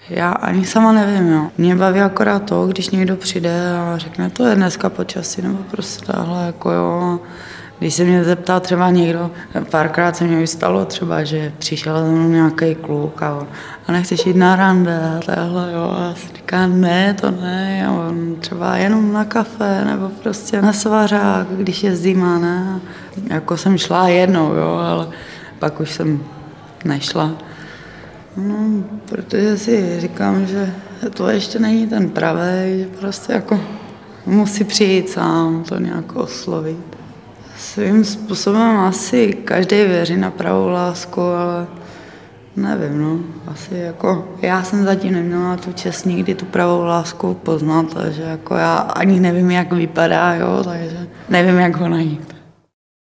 Já ani sama nevím, jo. Mě baví akorát to, když někdo přijde a řekne, to je dneska počasí, nebo prostě tahle, jako jo. Když se mě zeptá třeba někdo, párkrát se mě vystalo třeba, že přišel za mnou nějaký kluk a nechceš jít na rande a takhle, jo. A já si říkám, ne, to ne, a on třeba jenom na kafe, nebo prostě na svařák, když jezdím, ne. Jako jsem šla jednou, jo, ale pak už jsem nešla. No, protože si říkám, že to ještě není ten pravý, že prostě jako musí přijít sám to nějak oslovit. Svým způsobem asi každý věří na pravou lásku, ale nevím, no, asi jako já jsem zatím neměla tu čest nikdy tu pravou lásku poznat, takže jako já ani nevím, jak vypadá, jo, takže nevím, jak ho najít.